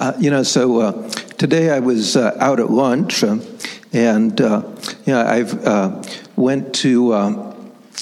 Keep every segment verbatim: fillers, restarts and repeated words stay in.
Uh, you know, so uh, today I was uh, out at lunch, uh, and uh, you know, I've uh, went to, uh,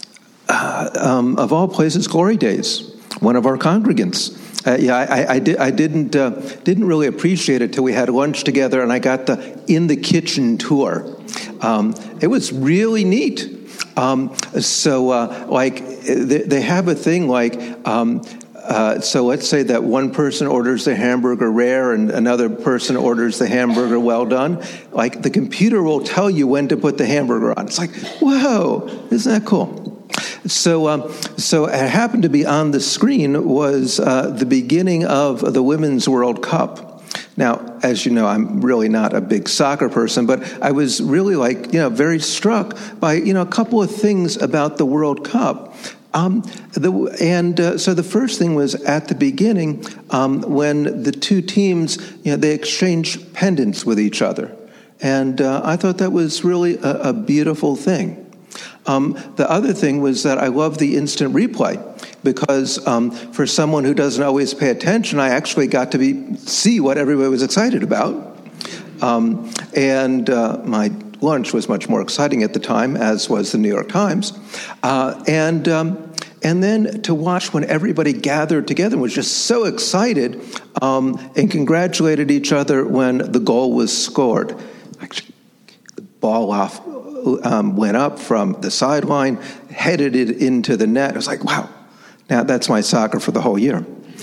uh, um, of all places, Glory Days. One of our congregants. Uh, yeah, I, I, did, I didn't uh, didn't really appreciate it till we had lunch together, and I got the in the kitchen tour. Um, it was really neat. Um, so, uh, like, they, they have a thing like. Um, Uh, so let's say that one person orders the hamburger rare and another person orders the hamburger well done. Like, the computer will tell you when to put the hamburger on. It's like, whoa, isn't that cool? So, um, so it happened to be on the screen was uh, the beginning of the Women's World Cup. Now, as you know, I'm really not a big soccer person, but I was really like, you know, very struck by, you know, a couple of things about the World Cup. Um, the, and uh, so the first thing was at the beginning um, when the two teams, you know, they exchanged pendants with each other. And uh, I thought that was really a, a beautiful thing. Um, the other thing was that I love the instant replay because um, for someone who doesn't always pay attention, I actually got to be see what everybody was excited about. Um, and uh, my lunch was much more exciting at the time, as was the New York Times. Uh, and um, and then to watch when everybody gathered together and was just so excited um, and congratulated each other when the goal was scored. Actually, the ball off um, went up from the sideline, headed it into the net. I was like, wow, now that's my soccer for the whole year.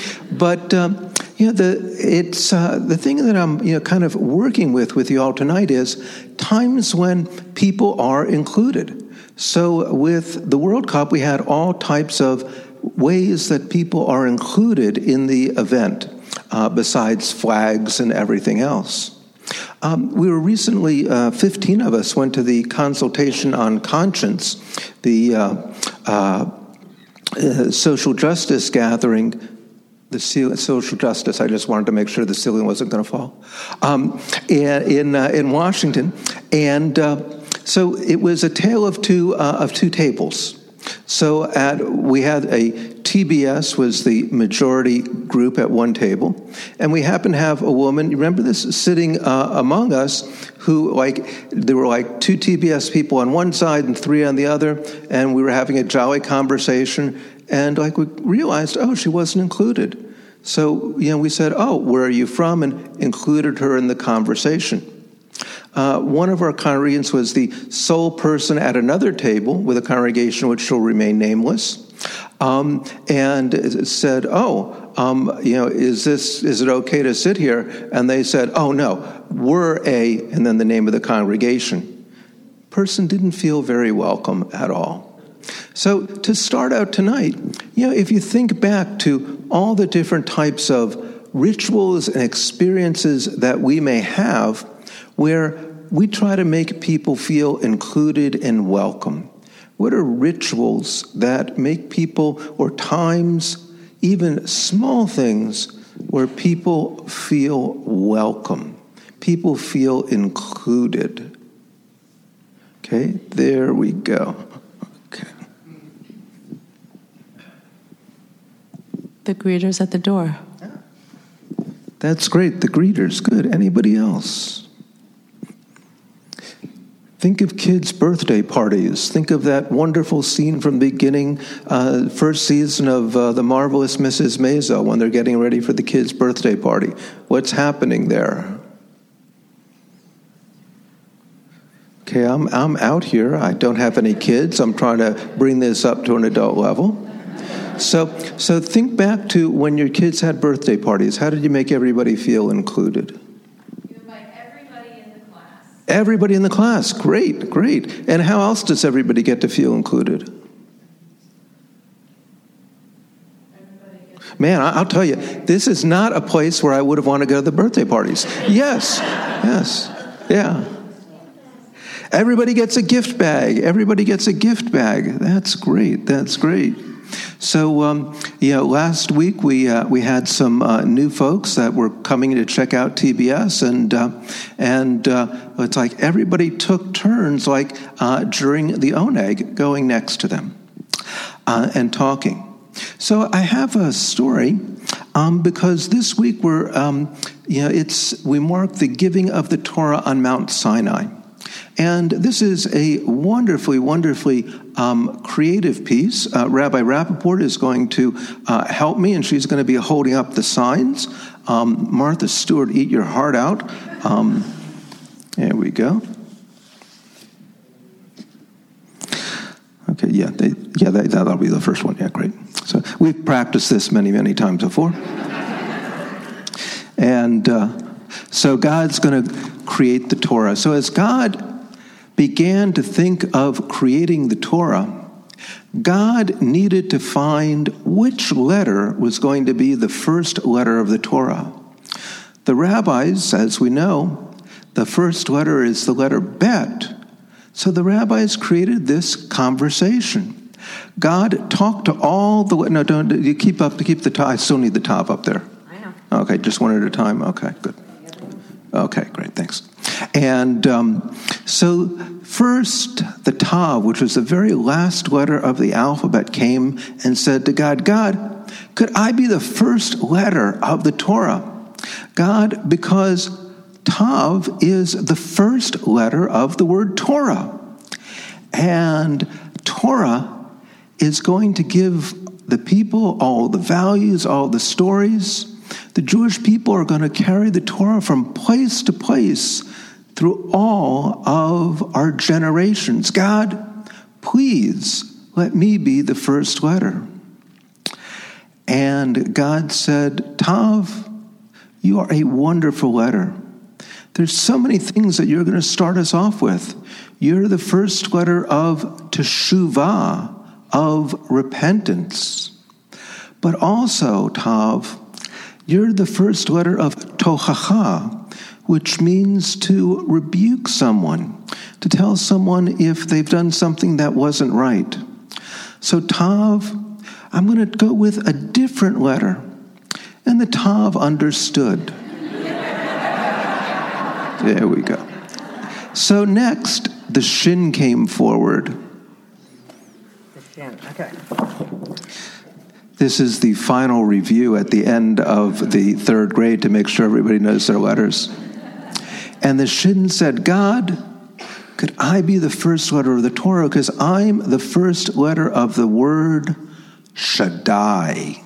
But um, you know, the it's uh, the thing that I'm you know kind of working with with you all tonight is times when people are included. So with the World Cup, we had all types of ways that people are included in the event, uh, besides flags and everything else. Um, we were recently, uh, fifteen of us went to the Consultation on Conscience, the uh, uh, uh, social justice gathering. The social justice. I just wanted to make sure the ceiling wasn't going to fall. Um, in uh, in Washington, and uh, so it was a tale of two uh, of two tables. So at we had a T B S was the majority group at one table, and we happened to have a woman. You remember this sitting uh, among us, who like there were like two T B S people on one side and three on the other, and we were having a jolly conversation. And like we realized, oh, she wasn't included. So, you know, we said, oh, where are you from? And included her in the conversation. Uh, one of our congregants was the sole person at another table with a congregation which shall remain nameless. Um, and said, oh, um, you know, is this, is it okay to sit here? And they said, oh, no, we're a, and then the name of the congregation. Person didn't feel very welcome at all. So to start out tonight, you know, if you think back to all the different types of rituals and experiences that we may have where we try to make people feel included and welcome. What are rituals that make people, or times, even small things, where people feel welcome, people feel included? Okay, there we go. Okay. The greeters at the door. That's great. The greeters, good. Anybody else? Think of kids' birthday parties. Think of that wonderful scene from the beginning, uh, first season of uh, The Marvelous Missus Maisel, when they're getting ready for the kids' birthday party. What's happening there? Okay, I'm I'm out here. I don't have any kids. I'm trying to bring this up to an adult level. So, so think back to when your kids had birthday parties. How did you make everybody feel included? You invite everybody in the class. Everybody in the class. Great, great. And how else does everybody get to feel included? Man, I'll tell you, this is not a place where I would have wanted to go to the birthday parties. Yes, yes, yeah. Everybody gets a gift bag. Everybody gets a gift bag. That's great. That's great. So, um, you know, last week we uh, we had some uh, new folks that were coming to check out T B S, and uh, and uh, it's like everybody took turns, like uh, during the O N A G, going next to them uh, and talking. So I have a story Um, because this week we're, um, you know, it's we mark the giving of the Torah on Mount Sinai. And this is a wonderfully, wonderfully um, creative piece. Uh, Rabbi Rappaport is going to uh, help me, and she's going to be holding up the signs. Um, Martha Stewart, eat your heart out. Um, there we go. Okay, yeah, they, yeah, they, that'll be the first one. Yeah, great. So we've practiced this many, many times before. And uh, so God's going to create the Torah. So as God began to think of creating the Torah, God needed to find which letter was going to be the first letter of the Torah. The rabbis, as we know, the first letter is the letter Bet. So the rabbis created this conversation. God talked to all the... No, don't you keep up to keep the top. I still need the top up there. I know. Okay, just one at a time. Okay, good. Okay, great, thanks. And um, so first, the Tav, which was the very last letter of the alphabet, came and said to God, God, could I be the first letter of the Torah? God, because Tav is the first letter of the word Torah. And Torah is going to give the people all the values, all the stories. The Jewish people are going to carry the Torah from place to place through all of our generations. God, please let me be the first letter. And God said, Tav, you are a wonderful letter. There's so many things that you're going to start us off with. You're the first letter of teshuvah, of repentance. But also, Tav, you're the first letter of tochacha, which means to rebuke someone, to tell someone if they've done something that wasn't right. So Tav, I'm going to go with a different letter. And the Tav understood. There we go. So next, the Shin came forward. The Shin, okay. This is the final review at the end of the third grade to make sure everybody knows their letters. And the Shin said, God, could I be the first letter of the Torah? Because I'm the first letter of the word Shaddai.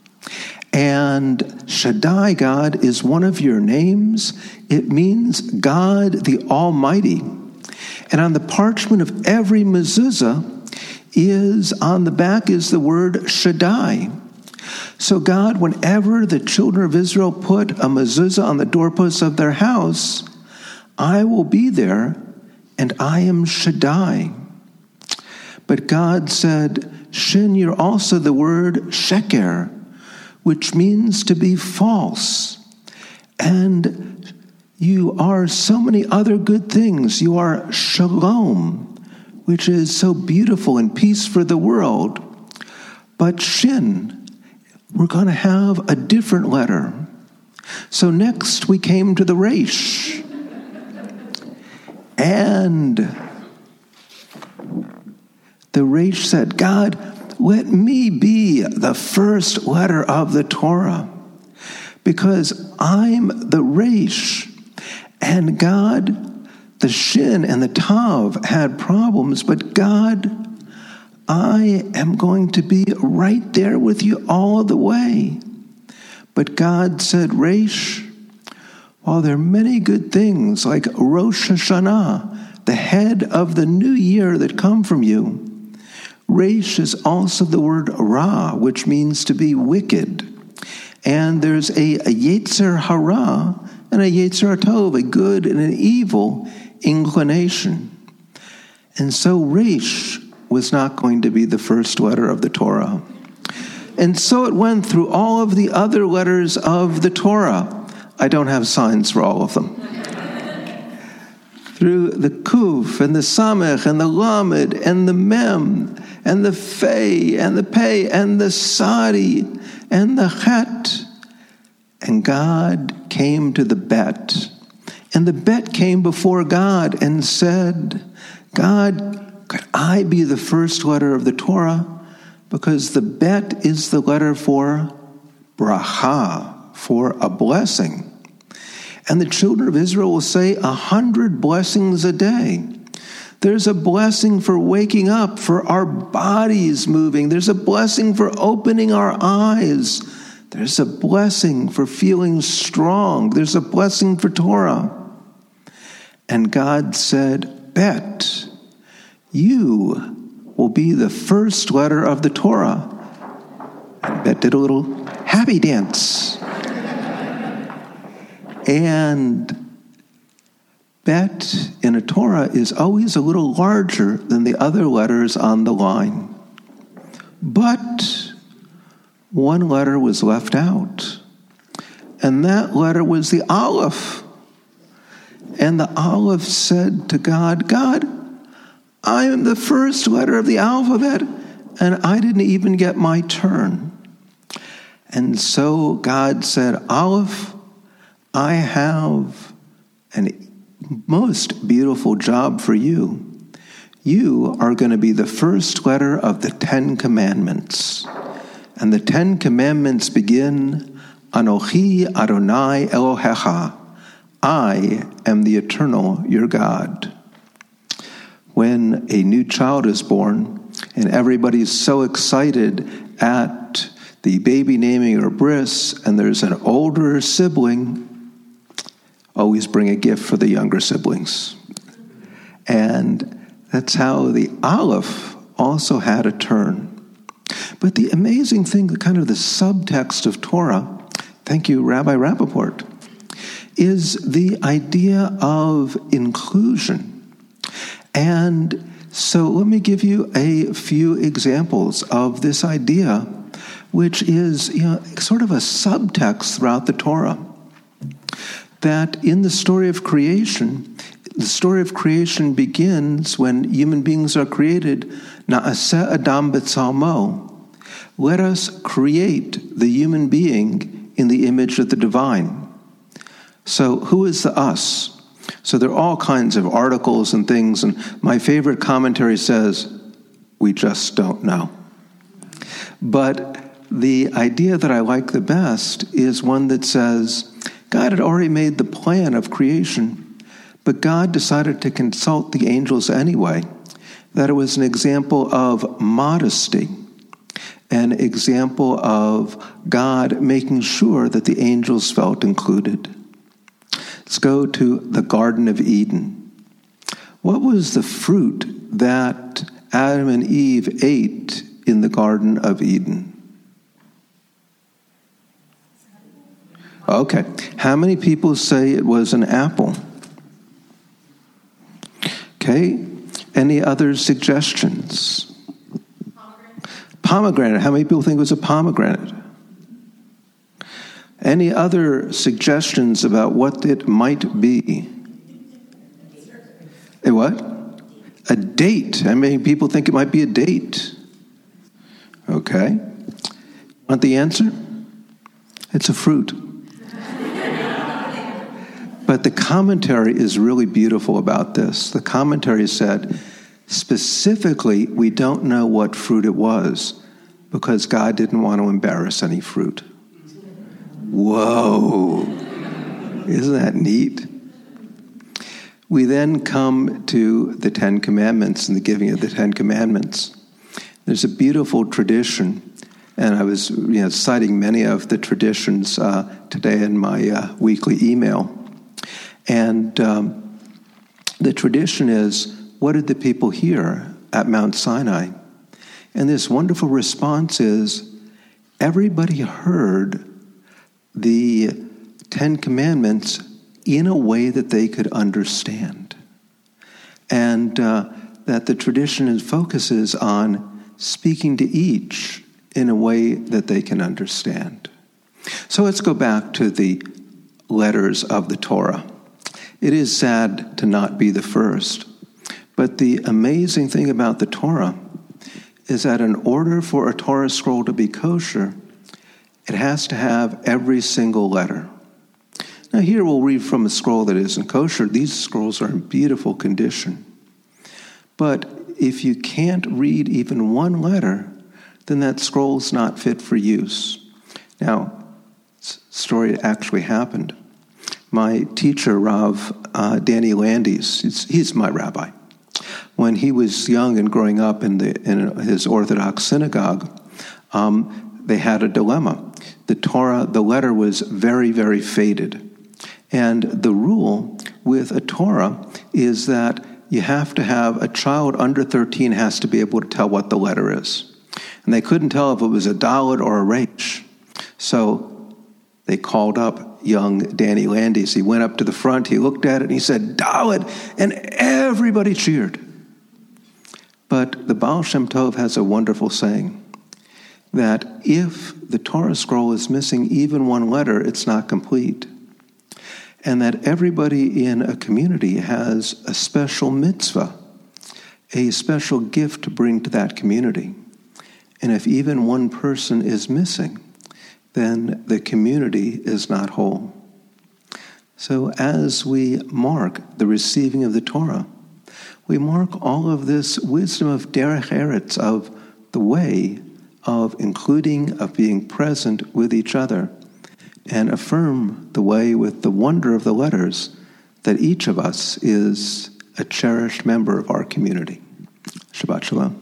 And Shaddai, God, is one of your names. It means God the Almighty. And on the parchment of every mezuzah is, on the back is the word Shaddai. So God, whenever the children of Israel put a mezuzah on the doorposts of their house, I will be there, and I am Shaddai. But God said, Shin, you're also the word Sheker, which means to be false. And you are so many other good things. You are Shalom, which is so beautiful and peace for the world. But Shin, we're going to have a different letter. So next we came to the Resh. And the Resh said, God, let me be the first letter of the Torah, because I'm the Resh. And God, the Shin and the Tav had problems, but God, I am going to be right there with you all the way. But God said, Resh, while there are many good things like Rosh Hashanah, the head of the new year that come from you, Resh is also the word Ra, which means to be wicked. And there's a, a Yetzer Hara and a Yetzer Tov, a good and an evil inclination. And so Resh was not going to be the first letter of the Torah. And so it went through all of the other letters of the Torah. I don't have signs for all of them. Through the Kuf and the Samech and the Lamed and the Mem and the Fei and the Pei and the Sadi and the Chet. And God came to the Bet. And the Bet came before God and said, God, could I be the first letter of the Torah? Because the Bet is the letter for bracha, for a blessing. And the children of Israel will say a hundred blessings a day. There's a blessing for waking up, for our bodies moving. There's a blessing for opening our eyes. There's a blessing for feeling strong. There's a blessing for Torah. And God said, bet, you will be the first letter of the Torah. And Bet did a little happy dance. And Bet in a Torah is always a little larger than the other letters on the line. But one letter was left out. And that letter was the Aleph. And the Aleph said to God, God, I am the first letter of the alphabet, and I didn't even get my turn. And so God said, Aleph, I have an most beautiful job for you. You are going to be the first letter of the Ten Commandments. And the Ten Commandments begin, Anochi Adonai Elohecha. I am the eternal, your God. When a new child is born, and everybody's so excited at the baby naming or bris, and there's an older sibling, always bring a gift for the younger siblings. And that's how the Aleph also had a turn. But the amazing thing, kind of the subtext of Torah, thank you, Rabbi Rappaport, is the idea of inclusion. And so let me give you a few examples of this idea, which is, you know, sort of a subtext throughout the Torah. That in the story of creation, the story of creation begins when human beings are created, Na'aseh Adam b'tzalmo. Let us create the human being in the image of the divine. So who is the us? So there are all kinds of articles and things, and my favorite commentary says, we just don't know. But the idea that I like the best is one that says, God had already made the plan of creation, but God decided to consult the angels anyway. That it was an example of modesty, an example of God making sure that the angels felt included. Let's go to the Garden of Eden. What was the fruit that Adam and Eve ate in the Garden of Eden? Okay. How many people say it was an apple? Okay. Any other suggestions? Pomegranate. Pomegranate. How many people think it was a pomegranate? Any other suggestions about what it might be? A what? A date. How many people think it might be a date? Okay. Want the answer? It's a fruit. But the commentary is really beautiful about this. The commentary said, specifically, we don't know what fruit it was because God didn't want to embarrass any fruit. Whoa. Isn't that neat? We then come to the Ten Commandments and the giving of the Ten Commandments. There's a beautiful tradition, and I was you know, citing many of the traditions uh, today in my uh, weekly email. And um, the tradition is, what did the people hear at Mount Sinai? And this wonderful response is, everybody heard the Ten Commandments in a way that they could understand. And uh, that the tradition focuses on speaking to each in a way that they can understand. So let's go back to the letters of the Torah. It is sad to not be the first, but the amazing thing about the Torah is that in order for a Torah scroll to be kosher, it has to have every single letter. Now here we'll read from a scroll that isn't kosher. These scrolls are in beautiful condition. But if you can't read even one letter, then that scroll's not fit for use. Now, story actually happened. My teacher, Rav uh, Danny Landis, he's, he's my rabbi. When he was young and growing up in, the, in his Orthodox synagogue, um, they had a dilemma. The Torah, the letter was very, very faded. And the rule with a Torah is that you have to have, a child under thirteen has to be able to tell what the letter is. And they couldn't tell if it was a Dalet or a Resh. So they called up young Danny Landis. He went up to the front, he looked at it, and he said, Dalet, and everybody cheered. But the Baal Shem Tov has a wonderful saying, that if the Torah scroll is missing even one letter, it's not complete. And that everybody in a community has a special mitzvah, a special gift to bring to that community. And if even one person is missing, then the community is not whole. So as we mark the receiving of the Torah, we mark all of this wisdom of derech eretz, of the way of including, of being present with each other, and affirm the way with the wonder of the letters that each of us is a cherished member of our community. Shabbat Shalom.